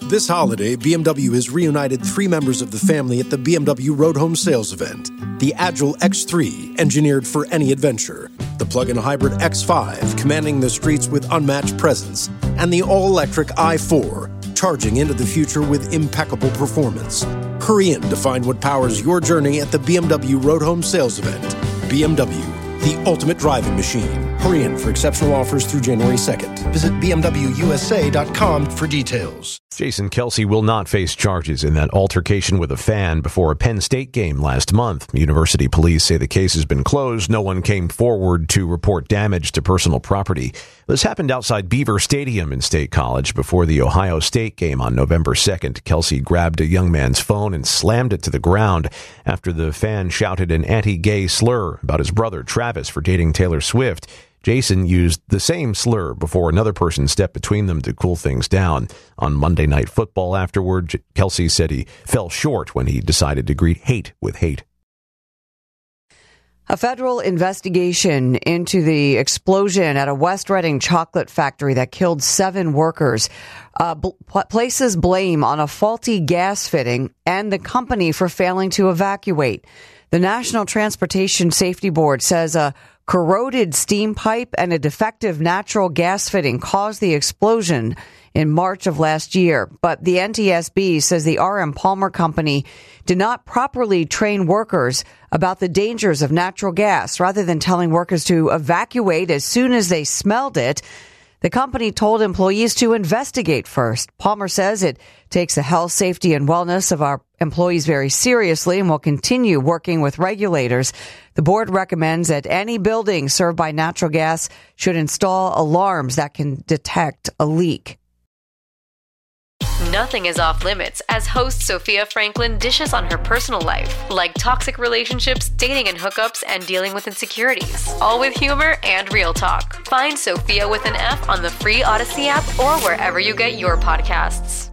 This holiday, BMW has reunited 3 members of the family at the BMW Road Home Sales event. The Agile X3, engineered for any adventure. The plug-in hybrid X5, commanding the streets with unmatched presence. And the all-electric i4, charging into the future with impeccable performance. Hurry in to find what powers your journey at the BMW Road Home Sales event. BMW, the ultimate driving machine. Hurry in for exceptional offers through January 2nd. Visit BMWUSA.com for details. Jason Kelce will not face charges in that altercation with a fan before a Penn State game last month. University police say the case has been closed. No one came forward to report damage to personal property. This happened outside Beaver Stadium in State College before the Ohio State game on November 2nd. Kelce grabbed a young man's phone and slammed it to the ground after the fan shouted an anti-gay slur about his brother Travis for dating Taylor Swift. Jason used the same slur before another person stepped between them to cool things down. On Monday Night Football afterward, Kelce said he fell short when he decided to greet hate with hate. A federal investigation into the explosion at a West Reading chocolate factory that killed 7 workers places blame on a faulty gas fitting and the company for failing to evacuate. The National Transportation Safety Board says a corroded steam pipe and a defective natural gas fitting caused the explosion in March of last year. But the NTSB says the R.M. Palmer Company did not properly train workers about the dangers of natural gas. Rather than telling workers to evacuate as soon as they smelled it, the company told employees to investigate first. Palmer says it takes the health, safety, and wellness of our employees very seriously and will continue working with regulators. The board recommends that any building served by natural gas should install alarms that can detect a leak. Nothing is off limits as host Sophia Franklin dishes on her personal life, like toxic relationships, dating and hookups, and dealing with insecurities. All with humor and real talk. Find Sophia with an F on the free Odyssey app or wherever you get your podcasts.